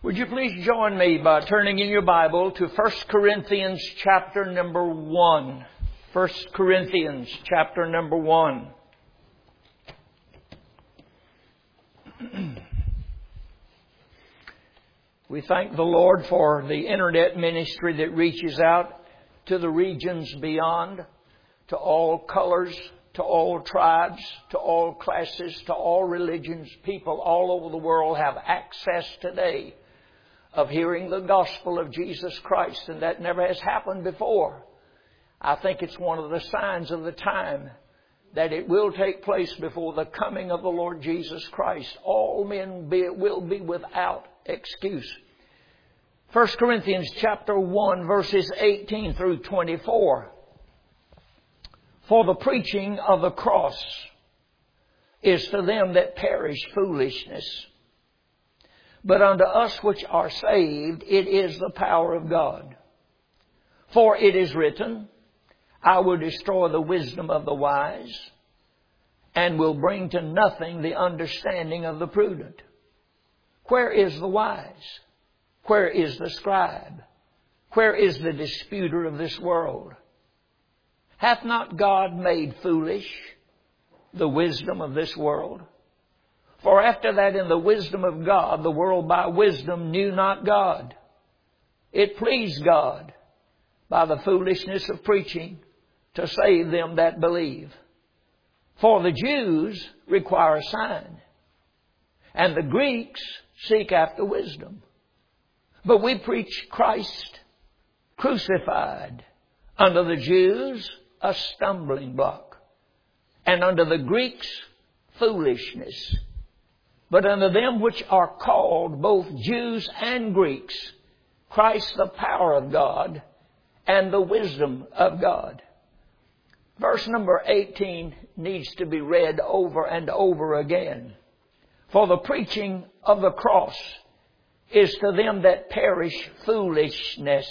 Would you please join me by turning in your Bible to 1 Corinthians chapter number 1. 1 Corinthians chapter number 1. We thank the Lord for the internet ministry that reaches out to the regions beyond, to all colors, to all tribes, to all classes, to all religions. People all over the world have access today of hearing the gospel of Jesus Christ, and that never has happened before. I think it's one of the signs of the time that it will take place before the coming of the Lord Jesus Christ. All men will be without excuse. 1 Corinthians chapter 1 verses 18 through 24. For the preaching of the cross is to them that perish foolishness, but unto us which are saved it is the power of God. For it is written, I will destroy the wisdom of the wise, and will bring to nothing the understanding of the prudent. Where is the wise? Where is the scribe? Where is the disputer of this world? Hath not God made foolish the wisdom of this world? For after that in the wisdom of God, the world by wisdom knew not God. It pleased God by the foolishness of preaching to save them that believe. For the Jews require a sign, and the Greeks seek after wisdom. But we preach Christ crucified, unto the Jews a stumbling block, and unto the Greeks foolishness. But unto them which are called, both Jews and Greeks, Christ the power of God and the wisdom of God. Verse number 18 needs to be read over and over again. For the preaching of the cross is to them that perish foolishness,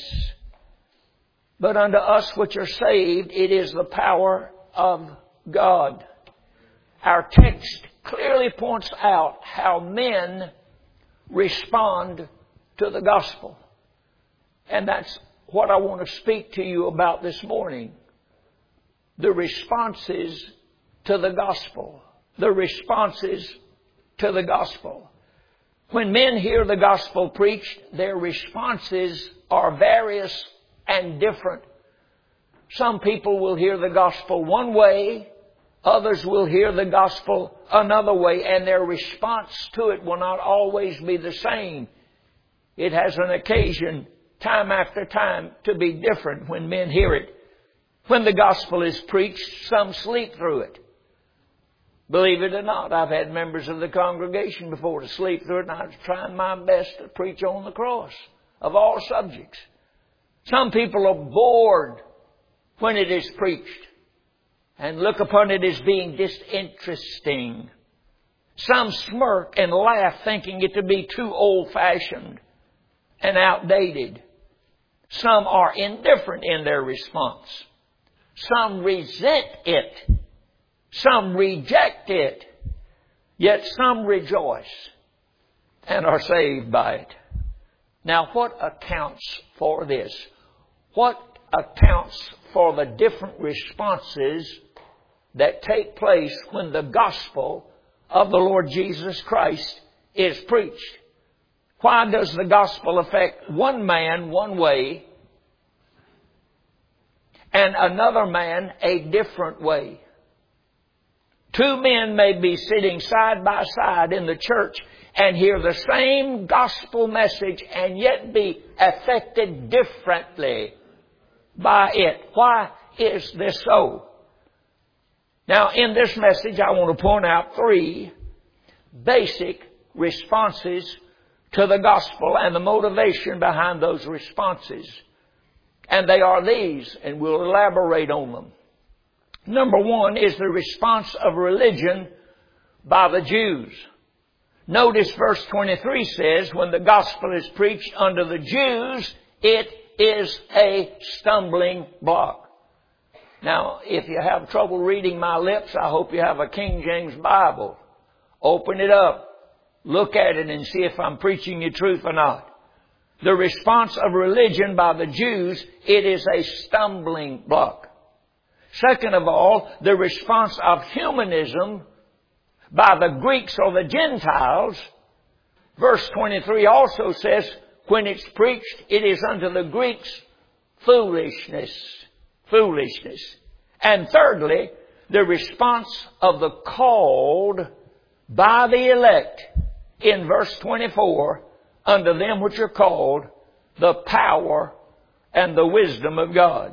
but unto us which are saved it is the power of God. Our text clearly points out how men respond to the gospel. And that's what I want to speak to you about this morning. The responses to the gospel. The responses to the gospel. When men hear the gospel preached, their responses are various and different. Some people will hear the gospel one way. Others will hear the gospel another way, and their response to it will not always be the same. It has an occasion, time after time, to be different when men hear it. When the gospel is preached, some sleep through it. Believe it or not, I've had members of the congregation before to sleep through it, and I was trying my best to preach on the cross of all subjects. Some people are bored when it is preached and look upon it as being disinteresting. Some smirk and laugh, thinking it to be too old-fashioned and outdated. Some are indifferent in their response. Some resent it. Some reject it. Yet some rejoice and are saved by it. Now, what accounts for this? What accounts for the different responses that take place when the gospel of the Lord Jesus Christ is preached? Why does the gospel affect one man one way and another man a different way? Two men may be sitting side by side in the church and hear the same gospel message and yet be affected differently by it. Why is this so? Now, in this message, I want to point out three basic responses to the gospel and the motivation behind those responses. And they are these, and we'll elaborate on them. Number one is the response of religion by the Jews. Notice verse 23 says, when the gospel is preached unto the Jews, it is a stumbling block. Now, if you have trouble reading my lips, I hope you have a King James Bible. Open it up Look at it and see if I'm preaching you truth or not. The response of religion by the Jews, it is a stumbling block. Second of all, the response of humanism by the Greeks or the Gentiles. Verse 23 also says, when it's preached, it is unto the Greeks foolishness. Foolishness. And thirdly, the response of the called by the elect in verse 24, unto them which are called the power and the wisdom of God.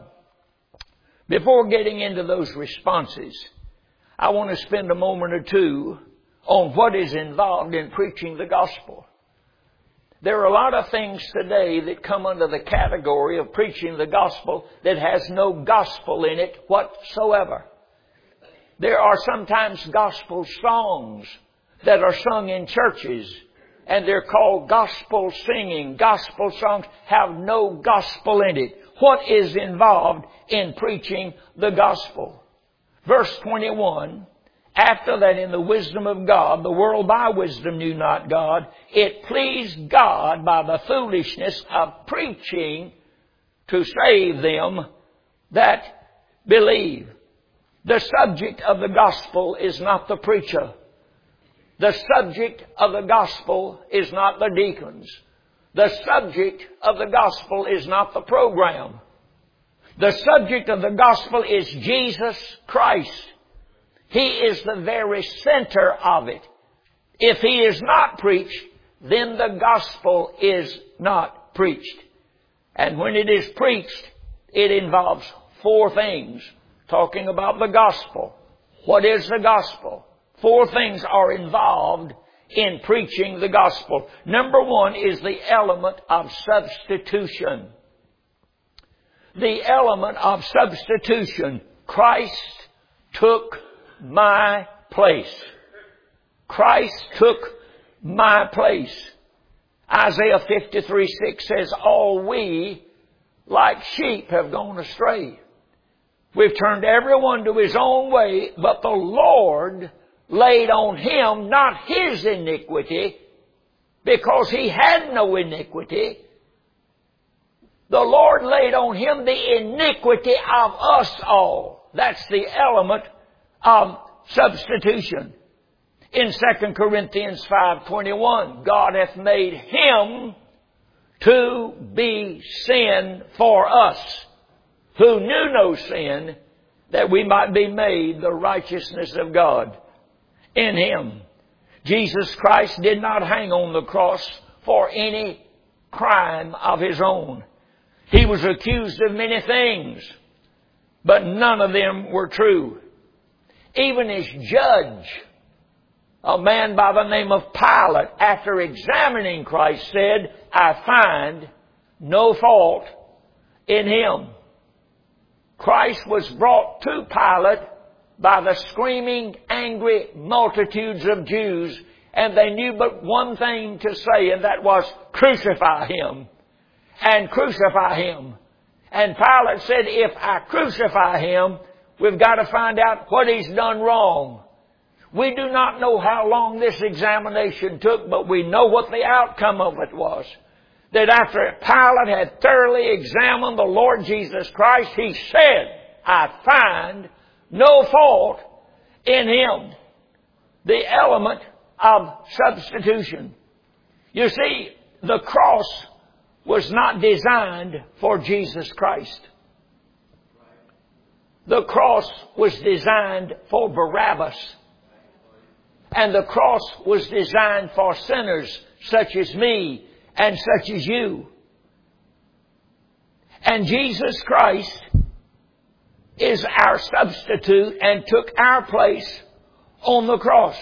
Before getting into those responses, I want to spend a moment or two on what is involved in preaching the gospel. There are a lot of things today that come under the category of preaching the gospel that has no gospel in it whatsoever. There are sometimes gospel songs that are sung in churches, and they're called gospel singing. Gospel songs have no gospel in it. What is involved in preaching the gospel? Verse 21, after that in the wisdom of God, the world by wisdom knew not God. It pleased God by the foolishness of preaching to save them that believe. The subject of the gospel is not the preacher. The subject of the gospel is not the deacons. The subject of the gospel is not the program. The subject of the gospel is Jesus Christ. He is the very center of it. If He is not preached, then the gospel is not preached. And when it is preached, it involves four things. Talking about the gospel. What is the gospel? Four things are involved in preaching the gospel. Number one is the element of substitution. The element of substitution. Christ took my place. Christ took my place. Isaiah 53:6 says, all we like sheep have gone astray. We've turned everyone to his own way, but the Lord laid on Him not His iniquity, because He had no iniquity. The Lord laid on Him the iniquity of us all. That's the element of substitution. In 2 Corinthians 5:21, God hath made Him to be sin for us, who knew no sin, that we might be made the righteousness of God in Him. Jesus Christ did not hang on the cross for any crime of His own. He was accused of many things, but none of them were true. Even His judge, a man by the name of Pilate, after examining Christ, said, I find no fault in Him. Christ was brought to Pilate by the screaming, angry multitudes of Jews, and they knew but one thing to say, and that was, crucify Him. And crucify Him. And Pilate said, if I crucify Him, we've got to find out what He's done wrong. We do not know how long this examination took, but we know what the outcome of it was. That after Pilate had thoroughly examined the Lord Jesus Christ, he said, I find no fault in Him. The element of substitution. You see, the cross was not designed for Jesus Christ. The cross was designed for Barabbas. And the cross was designed for sinners such as me and such as you. And Jesus Christ is our substitute and took our place on the cross.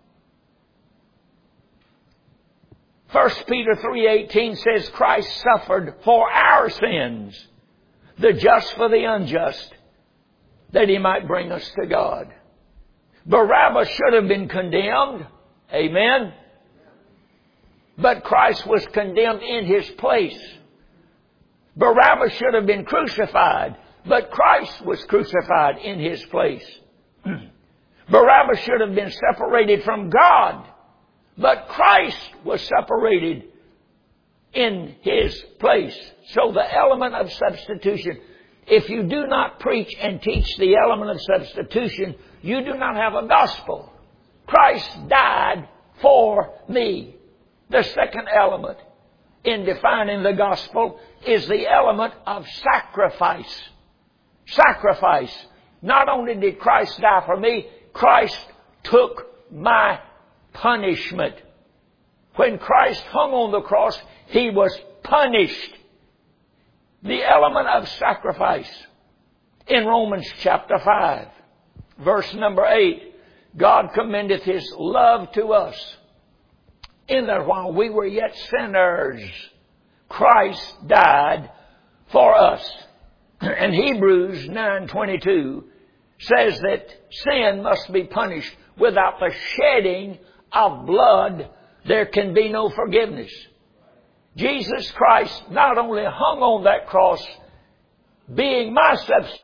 1 Peter 3:18 says Christ suffered for our sins, the just for the unjust, that He might bring us to God. Barabbas should have been condemned. Amen. But Christ was condemned in His place. Barabbas should have been crucified, but Christ was crucified in His place. Barabbas should have been separated from God, But Christ was separated in His place. So the element of substitution, if you do not preach and teach the element of substitution, you do not have a gospel. Christ died for me. The second element in defining the gospel is the element of sacrifice. Sacrifice. Not only did Christ die for me, Christ took my punishment. When Christ hung on the cross, He was punished. The element of sacrifice. In Romans chapter 5, verse number 8, God commendeth His love to us, in that while we were yet sinners, Christ died for us. And Hebrews 9:22 says that sin must be punished. Without the shedding of blood, there can be no forgiveness. Jesus Christ not only hung on that cross, being my substitute,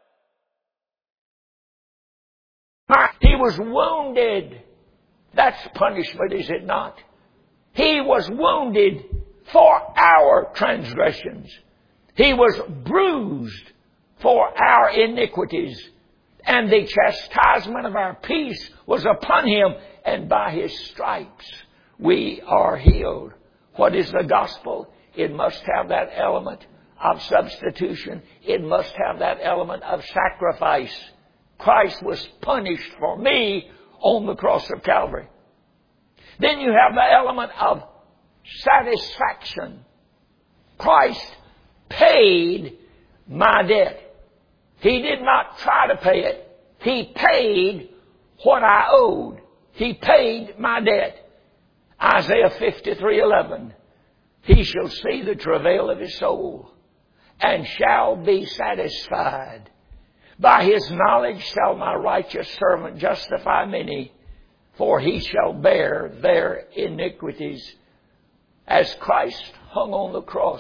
He was wounded. That's punishment, is it not? He was wounded for our transgressions. He was bruised for our iniquities. And the chastisement of our peace was upon Him, and by His stripes we are healed. What is the gospel? It must have that element of substitution. It must have that element of sacrifice. Christ was punished for me on the cross of Calvary. Then you have the element of satisfaction. Christ paid my debt. He did not try to pay it. He paid what I owed. He paid my debt. Isaiah 53:11. He shall see the travail of His soul, and shall be satisfied. By His knowledge shall my righteous servant justify many, for he shall bear their iniquities. As Christ hung on the cross,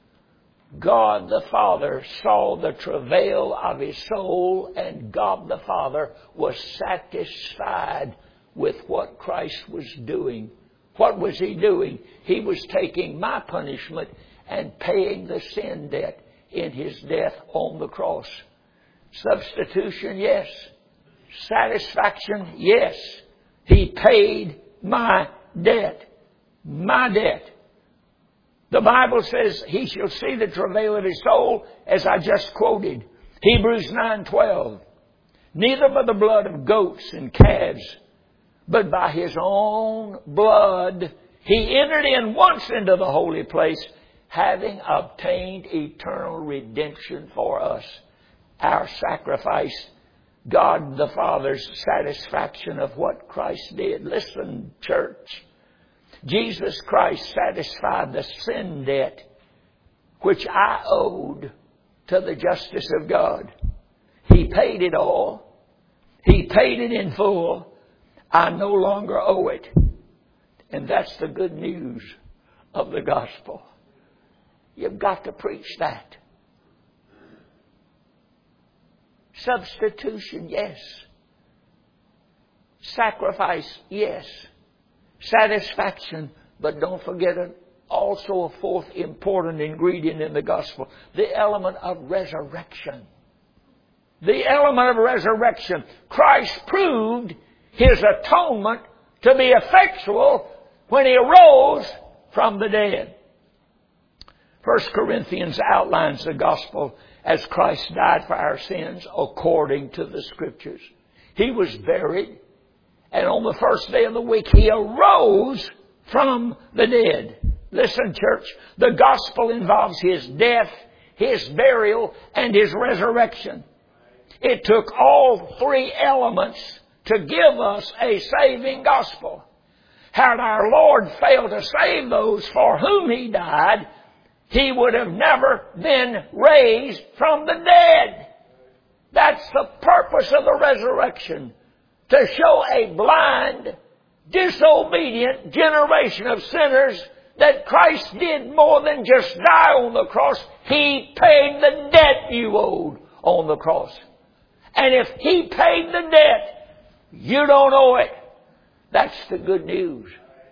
God the Father saw the travail of His soul, and God the Father was satisfied with what Christ was doing. What was He doing? He was taking my punishment and paying the sin debt in His death on the cross. Substitution, yes. Satisfaction, yes. He paid my debt. My debt. The Bible says He shall see the travail of His soul, as I just quoted. Hebrews 9:12. Neither by the blood of goats and calves, but by His own blood He entered in once into the holy place, having obtained eternal redemption for us. Our sacrifice, God the Father's satisfaction of what Christ did. Listen, church. Jesus Christ satisfied the sin debt which I owed to the justice of God. He paid it all. He paid it in full. I no longer owe it. And that's the good news of the gospel. You've got to preach that. Substitution, yes. Sacrifice, yes. Satisfaction, but don't forget it. Also a fourth important ingredient in the gospel, the element of resurrection. The element of resurrection. Christ proved His atonement to be effectual when He arose from the dead. 1 Corinthians outlines the gospel as Christ died for our sins according to the Scriptures. He was buried, and on the first day of the week He arose from the dead. Listen, church, the gospel involves His death, His burial, and His resurrection. It took all three elements to give us a saving gospel. Had our Lord failed to save those for whom He died, He would have never been raised from the dead. That's the purpose of the resurrection. To show a blind, disobedient generation of sinners that Christ did more than just die on the cross. He paid the debt you owed on the cross. And if He paid the debt, you don't owe it. That's the good news.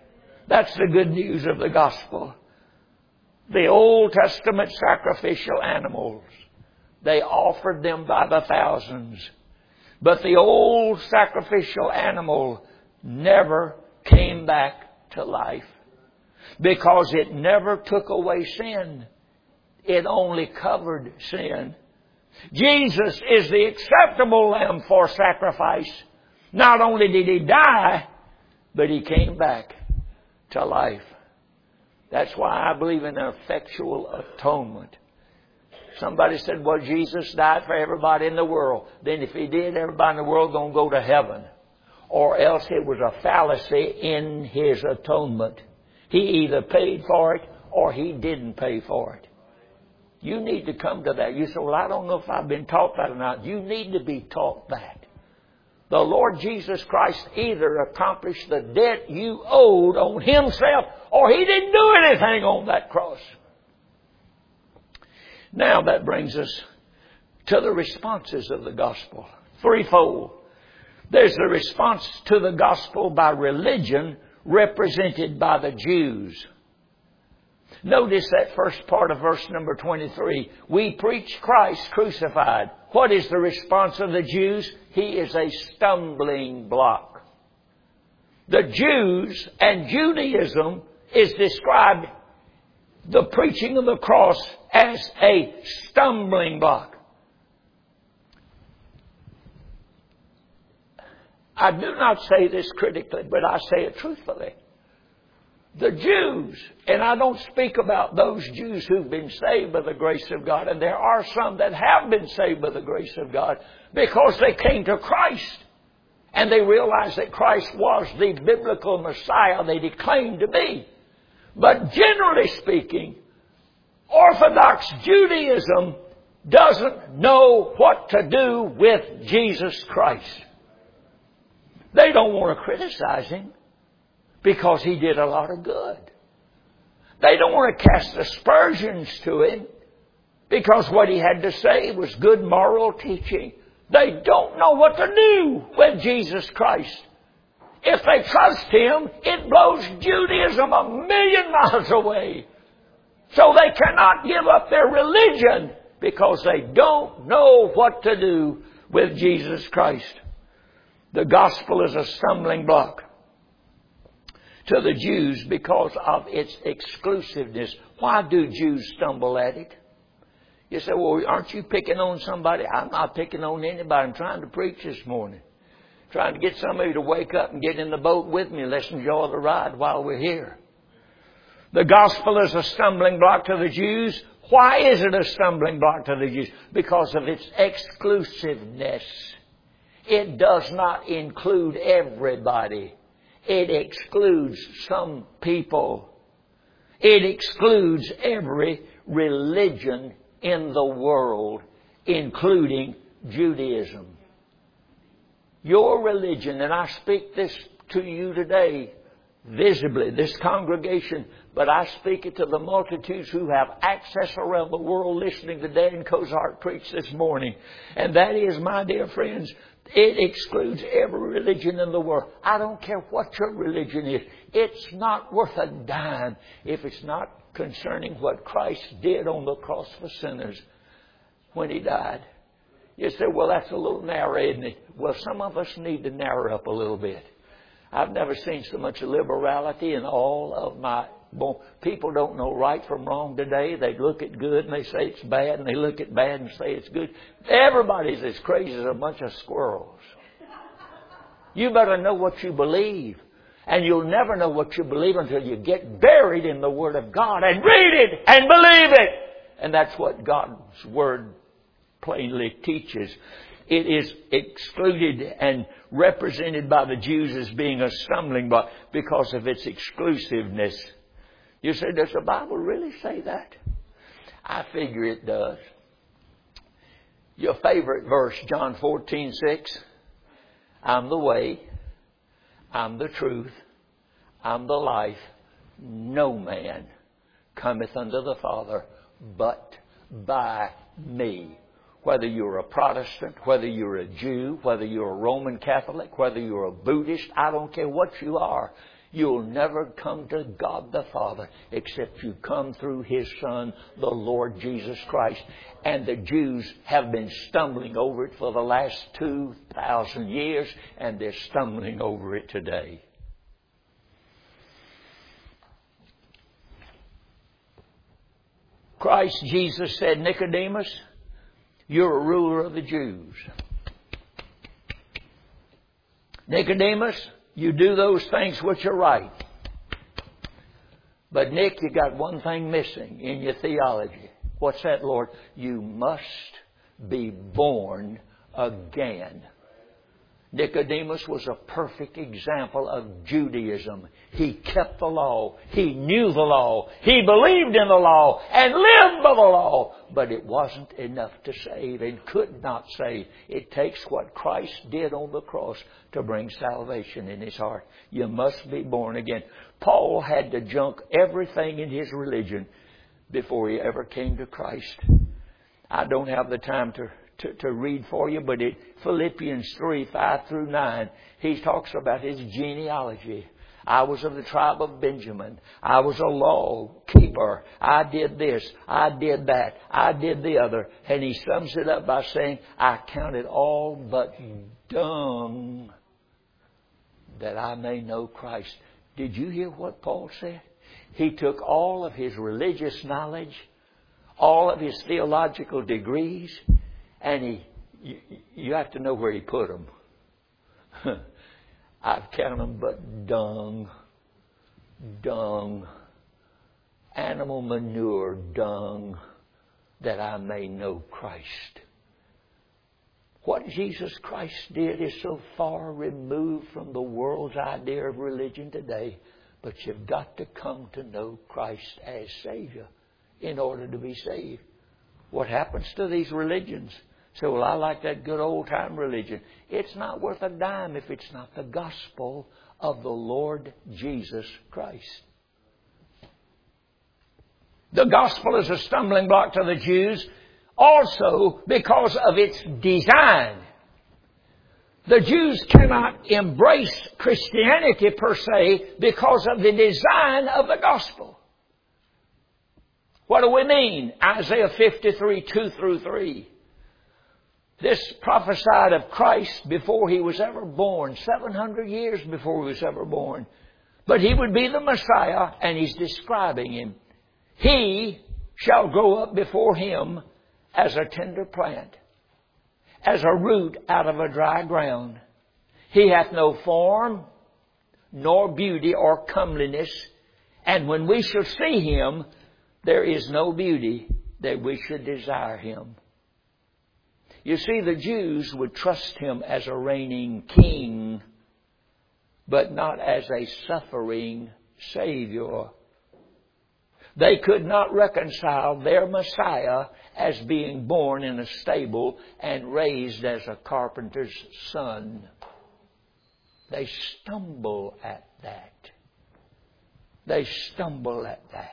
That's the good news of the gospel. The Old Testament sacrificial animals, they offered them by the thousands. But the old sacrificial animal never came back to life because it never took away sin. It only covered sin. Jesus is the acceptable lamb for sacrifice. Not only did He die, but He came back to life. That's why I believe in effectual atonement. Somebody said, well, Jesus died for everybody in the world. Then if He did, everybody in the world going to go to heaven. Or else it was a fallacy in His atonement. He either paid for it or He didn't pay for it. You need to come to that. You say, well, I don't know if I've been taught that or not. You need to be taught that. The Lord Jesus Christ either accomplished the debt you owed on Himself or He didn't do anything on that cross. Now that brings us to the responses of the gospel. Threefold. There's the response to the gospel by religion represented by the Jews. Notice that first part of verse number 23. We preach Christ crucified. What is the response of the Jews? He is a stumbling block. The Jews and Judaism is described, the preaching of the cross, as a stumbling block. I do not say this critically, but I say it truthfully. The Jews, and I don't speak about those Jews who've been saved by the grace of God, and there are some that have been saved by the grace of God because they came to Christ and they realized that Christ was the biblical Messiah they declaimed to be. But generally speaking, Orthodox Judaism doesn't know what to do with Jesus Christ. They don't want to criticize Him because He did a lot of good. They don't want to cast aspersions to Him because what He had to say was good moral teaching. They don't know what to do with Jesus Christ. If they trust Him, it blows Judaism 1,000,000 miles away. So they cannot give up their religion because they don't know what to do with Jesus Christ. The gospel is a stumbling block to the Jews because of its exclusiveness. Why do Jews stumble at it? You say, well, aren't you picking on somebody? I'm not picking on anybody. I'm trying to preach this morning. Trying to get somebody to wake up and get in the boat with me. Let's enjoy the ride while we're here. The gospel is a stumbling block to the Jews. Why is it a stumbling block to the Jews? Because of its exclusiveness. It does not include everybody. It excludes some people. It excludes every religion in the world, including Judaism. Your religion, and I speak this to you today, visibly, this congregation, but I speak it to the multitudes who have access around the world listening to Dan Kozart preach this morning. And that is, my dear friends, it excludes every religion in the world. I don't care what your religion is. It's not worth a dime if it's not concerning what Christ did on the cross for sinners when He died. You say, well, that's a little narrow, isn't it? Well, some of us need to narrow up a little bit. I've never seen so much liberality in all of my... People don't know right from wrong today. They look at good and they say it's bad, and they look at bad and say it's good. Everybody's as crazy as a bunch of squirrels. You better know what you believe. And you'll never know what you believe until you get buried in the Word of God and read it and believe it. And that's what God's Word plainly teaches. It is excluded and represented by the Jews as being a stumbling block because of its exclusiveness. You say, does the Bible really say that? I figure it does. Your favorite verse, John 14:6. I'm the way, I'm the truth, I'm the life. No man cometh unto the Father but by me. Whether you're a Protestant, whether you're a Jew, whether you're a Roman Catholic, whether you're a Buddhist, I don't care what you are. You'll never come to God the Father except you come through His Son, the Lord Jesus Christ. And the Jews have been stumbling over it for the last 2,000 years, and they're stumbling over it today. Christ Jesus said, Nicodemus, you're a ruler of the Jews. Nicodemus, you do those things which are right. But Nick, you got one thing missing in your theology. What's that, Lord? You must be born again. Nicodemus was a perfect example of Judaism. He kept the law. He knew the law. He believed in the law and lived by the law. But it wasn't enough to save and could not save. It takes what Christ did on the cross to bring salvation in his heart. You must be born again. Paul had to junk everything in his religion before he ever came to Christ. I don't have the time to read for you, but in Philippians 3:5-9, he talks about his genealogy. I was of the tribe of Benjamin. I was a law keeper. I did this. I did that. I did the other. And he sums it up by saying, I count it all but dung that I may know Christ. Did you hear what Paul said? He took all of his religious knowledge, all of his theological degrees, and you have to know where he put them. I count them but dung, animal manure, dung, that I may know Christ. What Jesus Christ did is so far removed from the world's idea of religion today, but you've got to come to know Christ as Savior in order to be saved. What happens to these religions? So, well, I like that good old-time religion. It's not worth a dime if it's not the gospel of the Lord Jesus Christ. The gospel is a stumbling block to the Jews also because of its design. The Jews cannot embrace Christianity per se because of the design of the gospel. What do we mean? Isaiah 53:2-3. This prophesied of Christ before He was ever born, 700 years before He was ever born. But He would be the Messiah, and He's describing Him. He shall grow up before Him as a tender plant, as a root out of a dry ground. He hath no form, nor beauty or comeliness, and when we shall see Him, there is no beauty that we should desire Him. You see, the Jews would trust Him as a reigning king, but not as a suffering Savior. They could not reconcile their Messiah as being born in a stable and raised as a carpenter's son. They stumble at that. They stumble at that.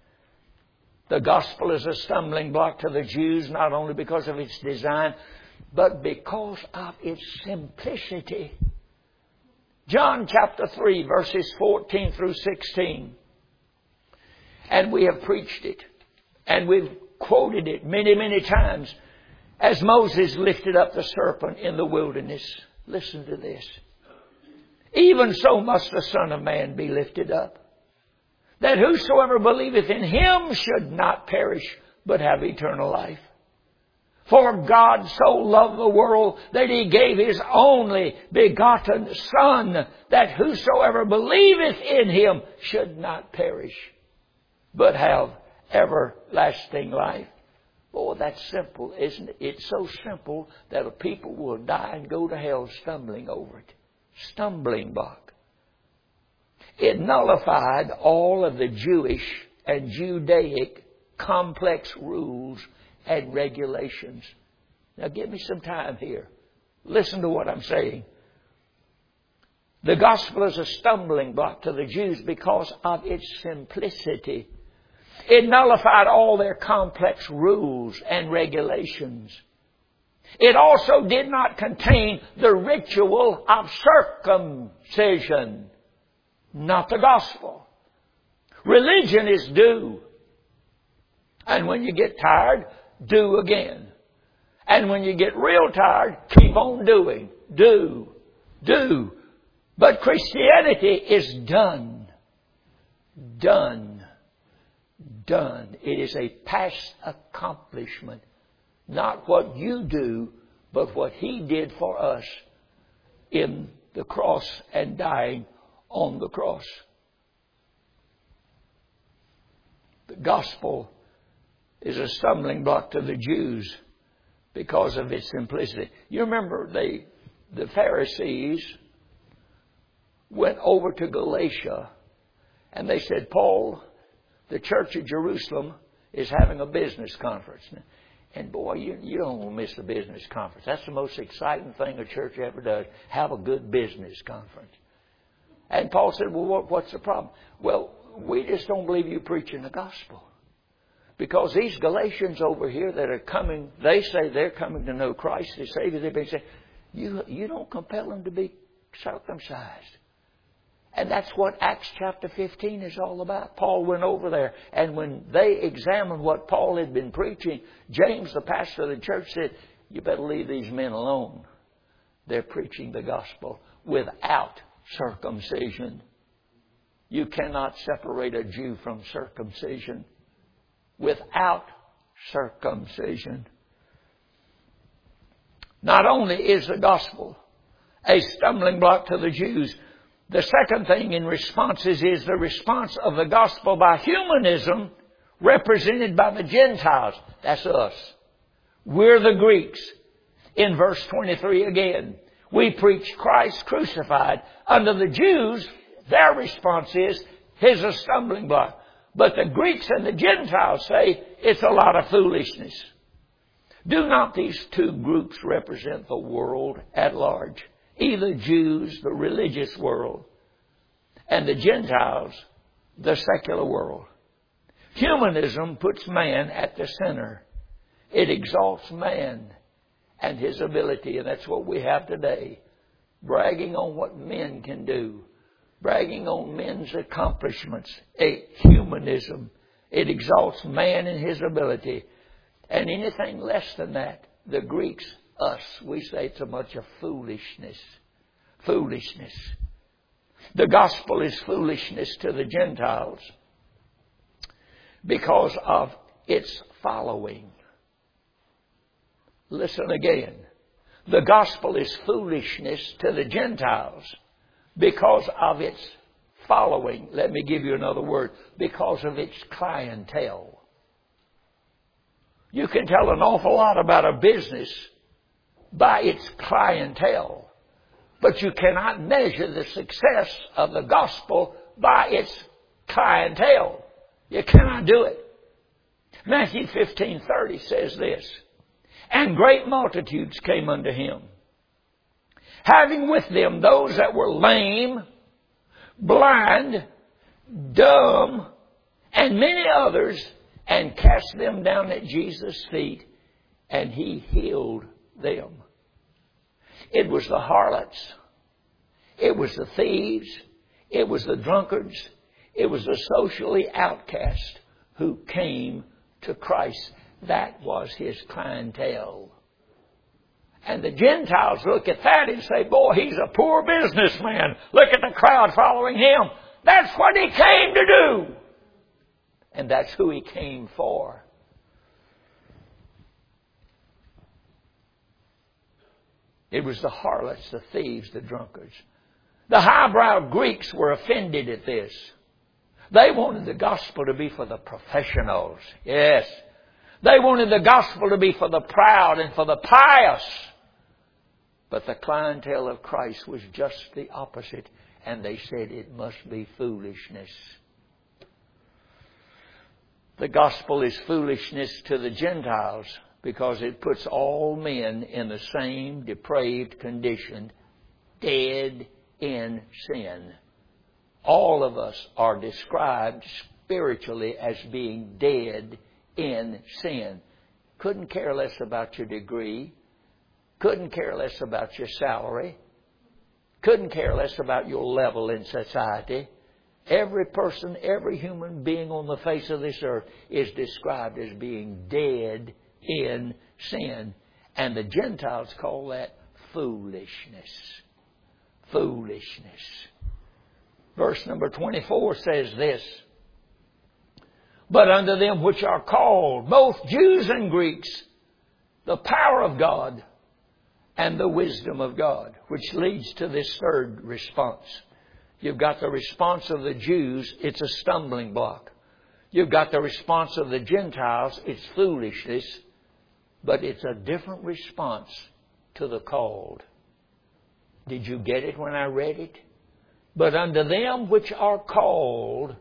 The gospel is a stumbling block to the Jews, not only because of its design, but because of its simplicity. John chapter 3, verses 14-16. And we have preached it, and we've quoted it many, many times as Moses lifted up the serpent in the wilderness. Listen to this. Even so must the Son of Man be lifted up, that whosoever believeth in Him should not perish, but have eternal life. For God so loved the world that He gave His only begotten Son, that whosoever believeth in Him should not perish, but have everlasting life. Boy, that's simple, isn't it? It's so simple that people will die and go to hell stumbling over it. Stumbling block. It nullified all of the Jewish and Judaic complex rules and regulations. Now give me some time here. Listen to what I'm saying. The gospel is a stumbling block to the Jews because of its simplicity. It nullified all their complex rules and regulations. It also did not contain the ritual of circumcision. not the gospel. Religion is do. And when you get tired, do again. And when you get real tired, keep on doing. Do. But Christianity is done. Done. It is a past accomplishment. Not what you do, but what He did for us in the cross and dying on the cross. The gospel is a stumbling block to the Jews because of its simplicity. You remember the Pharisees went over to Galatia and they said, Paul, the church of Jerusalem is having a business conference. And boy, you don't want to miss the business conference. That's the most exciting thing a church ever does. Have a good business conference. And Paul said, well, what's the problem? Well, we just don't believe you preaching the gospel. Because these Galatians over here that are coming, they say they're coming to know Christ as Savior. They've been saying, you don't compel them to be circumcised. And that's what Acts chapter 15 is all about. Paul went over there, and when they examined what Paul had been preaching, James, the pastor of the church, said, you better leave these men alone. They're preaching the gospel without circumcision. You cannot separate a Jew from circumcision. Without circumcision. Not only is the gospel a stumbling block to the Jews, the second thing in responses is the response of the gospel by humanism represented by the Gentiles. That's us. We're the Greeks. In verse 23 again, we preach Christ crucified. Under the Jews, their response is, here's a stumbling block. But the Greeks and the Gentiles say it's a lot of foolishness. Do not these two groups represent the world at large? Either Jews, the religious world, and the Gentiles, the secular world. Humanism puts man at the center. It exalts man and his ability, and that's what we have today. Bragging on what men can do. Bragging on men's accomplishments. Humanism. It exalts man and his ability. And anything less than that, the Greeks, us, we say it's a bunch of foolishness. Foolishness. The gospel is foolishness to the Gentiles because of its following. Listen again. The gospel is foolishness to the Gentiles because of its following. Let me give you another word. Because of its clientele. You can tell an awful lot about a business by its clientele. But you cannot measure the success of the gospel by its clientele. You cannot do it. Matthew 15:30 says this, and great multitudes came unto him, having with them those that were lame, blind, dumb, and many others, and cast them down at Jesus' feet, and he healed them. It was the harlots. It was the thieves. It was the drunkards. It was the socially outcast who came to Christ. That was his clientele. And the Gentiles look at that and say, boy, he's a poor businessman. Look at the crowd following him. That's what he came to do. And that's who he came for. It was the harlots, the thieves, the drunkards. The highbrow Greeks were offended at this. They wanted the gospel to be for the professionals. Yes. They wanted the gospel to be for the proud and for the pious. But the clientele of Christ was just the opposite. And they said it must be foolishness. The gospel is foolishness to the Gentiles because it puts all men in the same depraved condition, dead in sin. All of us are described spiritually as being dead in sin. Couldn't care less about your degree. Couldn't care less about your salary. Couldn't care less about your level in society. Every person, every human being on the face of this earth is described as being dead in sin. And the Gentiles call that foolishness. Foolishness. Verse number 24 says this. But unto them which are called, both Jews and Greeks, the power of God and the wisdom of God, which leads to this third response. You've got the response of the Jews, it's a stumbling block. You've got the response of the Gentiles, it's foolishness, but it's a different response to the called. Did you get it when I read it? But unto them which are called,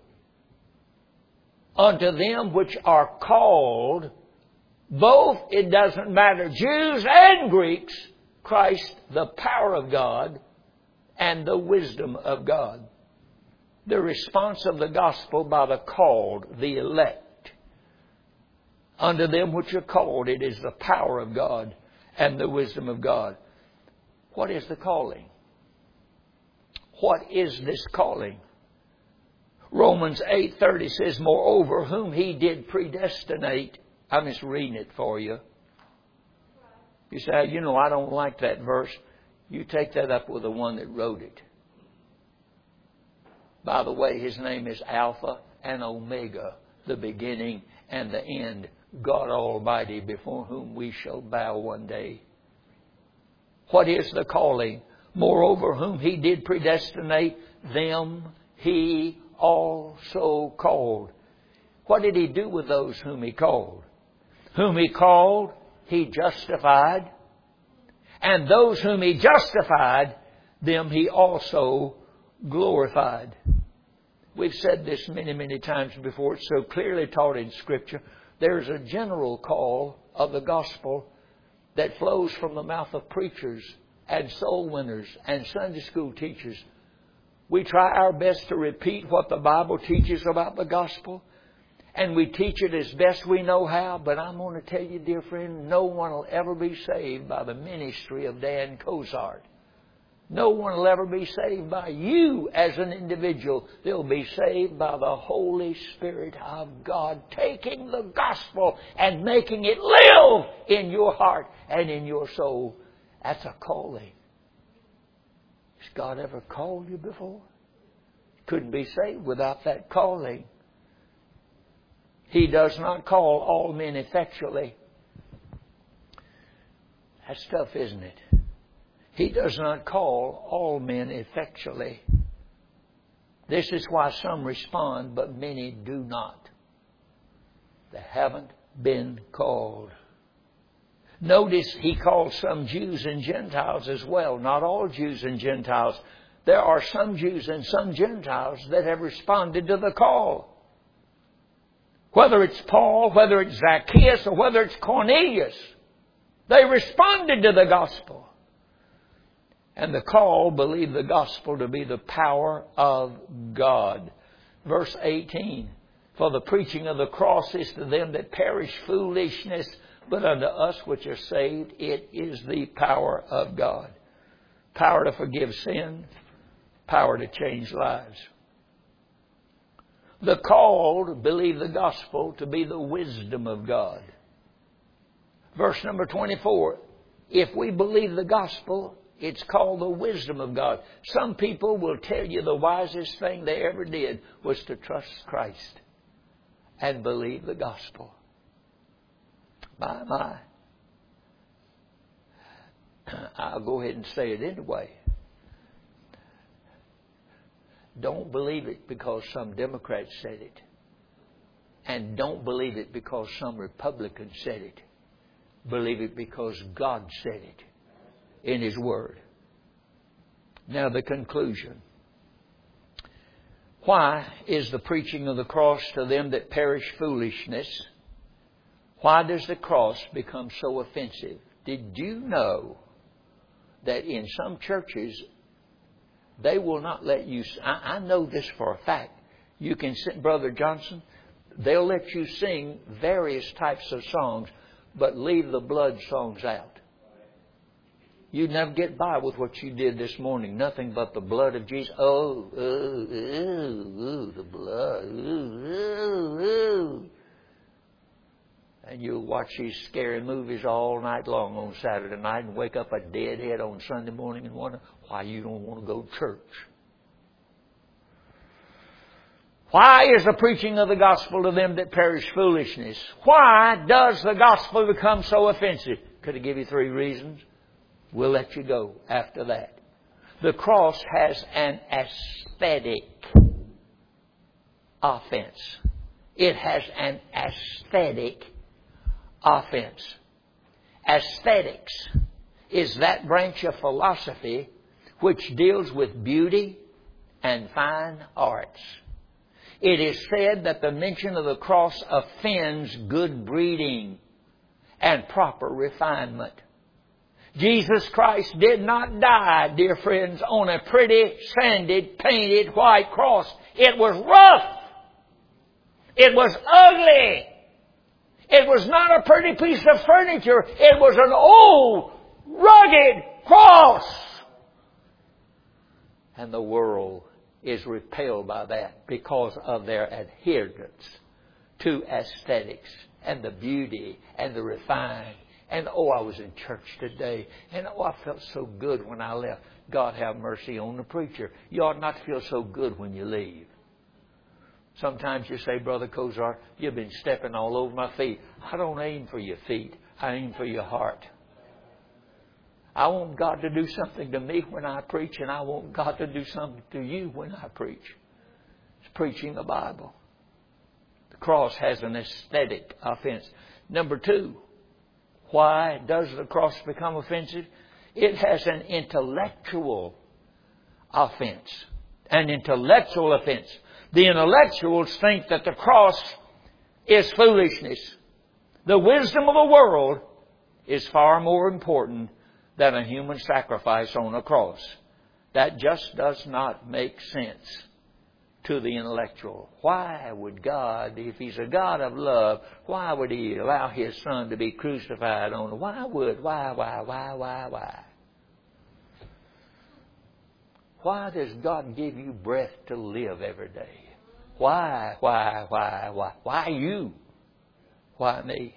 both, it doesn't matter, Jews and Greeks, Christ, the power of God and the wisdom of God. The response of the gospel by the called, the elect. Unto them which are called, it is the power of God and the wisdom of God. What is the calling? What is this calling? Romans 8:30 says, moreover, whom He did predestinate. I'm just reading it for you. You say, I don't like that verse. You take that up with the one that wrote it. By the way, His name is Alpha and Omega, the beginning and the end, God Almighty, before whom we shall bow one day. What is the calling? Moreover, whom He did predestinate, them He also called. What did He do with those whom He called? Whom He called, He justified. And those whom He justified, them He also glorified. We've said this many, many times before. It's so clearly taught in Scripture. There's a general call of the gospel that flows from the mouth of preachers and soul winners and Sunday school teachers. We try our best to repeat what the Bible teaches about the gospel. And we teach it as best we know how. But I'm going to tell you, dear friend, no one will ever be saved by the ministry of Dan Cozart. No one will ever be saved by you as an individual. They'll be saved by the Holy Spirit of God taking the gospel and making it live in your heart and in your soul. That's a calling. Has God ever called you before? Couldn't be saved without that calling. He does not call all men effectually. That's tough, isn't it? He does not call all men effectually. This is why some respond, but many do not. They haven't been called. Notice He called some Jews and Gentiles as well. Not all Jews and Gentiles. There are some Jews and some Gentiles that have responded to the call. Whether it's Paul, whether it's Zacchaeus, or whether it's Cornelius, they responded to the gospel. And the call believed the gospel to be the power of God. Verse 18, for the preaching of the cross is to them that perish foolishness, but unto us which are saved it is the power of God. Power to forgive sin, power to change lives. The called believe the gospel to be the wisdom of God. Verse number 24, if we believe the gospel, it's called the wisdom of God. Some people will tell you the wisest thing they ever did was to trust Christ and believe the gospel. My. I'll go ahead and say it anyway. Don't believe it because some Democrat said it. And don't believe it because some Republican said it. Believe it because God said it in His Word. Now the conclusion. Why is the preaching of the cross to them that perish foolishness? Why does the cross become so offensive? Did you know that in some churches they will not let you... I know this for a fact. You can sing, Brother Johnson, they'll let you sing various types of songs, but leave the blood songs out. You'd never get by with what you did this morning. Nothing but the blood of Jesus. Oh, the blood. And you'll watch these scary movies all night long on Saturday night and wake up a deadhead on Sunday morning and wonder why you don't want to go to church. Why is the preaching of the gospel to them that perish foolishness? Why does the gospel become so offensive? Could I give you 3 reasons? We'll let you go after that. The cross has an aesthetic offense. It has an aesthetic offense. Aesthetics is that branch of philosophy which deals with beauty and fine arts. It is said that the mention of the cross offends good breeding and proper refinement. Jesus Christ did not die, dear friends, on a pretty, sanded, painted white cross. It was rough. It was ugly. It was not a pretty piece of furniture. It was an old, rugged cross. And the world is repelled by that because of their adherence to aesthetics and the beauty and the refined. And I was in church today, and I felt so good when I left. God have mercy on the preacher. You ought not to feel so good when you leave. Sometimes you say, Brother Kozar, you've been stepping all over my feet. I don't aim for your feet. I aim for your heart. I want God to do something to me when I preach, and I want God to do something to you when I preach. It's preaching the Bible. The cross has an aesthetic offense. Number 2, why does the cross become offensive? It has an intellectual offense. An intellectual offense. The intellectuals think that the cross is foolishness. The wisdom of the world is far more important than a human sacrifice on a cross. That just does not make sense to the intellectual. Why would God, if He's a God of love, why would He allow His Son to be crucified on? Why? Why does God give you breath to live every day? Why? Why you? Why me?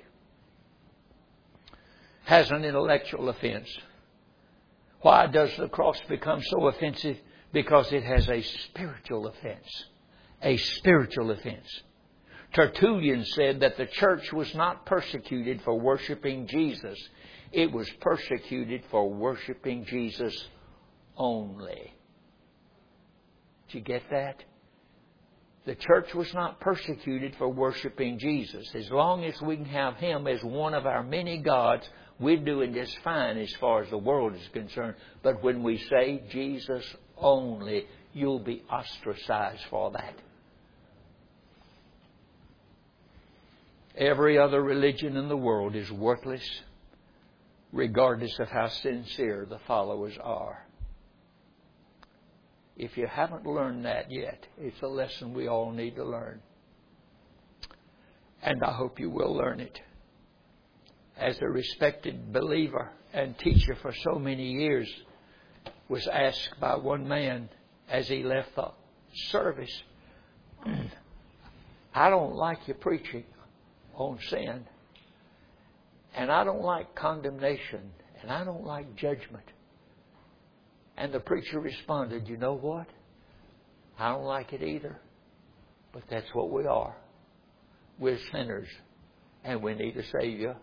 Has an intellectual offense. Why does the cross become so offensive? Because it has a spiritual offense. A spiritual offense. Tertullian said that the church was not persecuted for worshiping Jesus. It was persecuted for worshiping Jesus only. Did you get that? The church was not persecuted for worshiping Jesus. As long as we can have Him as one of our many gods, we're doing just fine as far as the world is concerned. But when we say Jesus only, you'll be ostracized for that. Every other religion in the world is worthless, regardless of how sincere the followers are. If you haven't learned that yet, it's a lesson we all need to learn. And I hope you will learn it. As a respected believer and teacher for so many years, was asked by one man as he left the service, I don't like your preaching on sin, and I don't like condemnation, and I don't like judgment. And the preacher responded, you know what? I don't like it either, but that's what we are. We're sinners, and we need a Savior.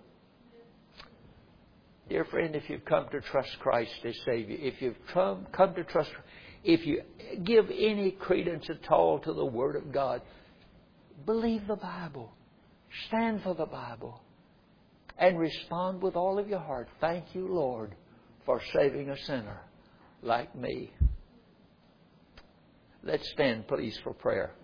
Dear friend, if you've come to trust Christ as Savior, if you've come to trust, if you give any credence at all to the Word of God, believe the Bible. Stand for the Bible. And respond with all of your heart. Thank you, Lord, for saving a sinner like me. Let's stand, please, for prayer.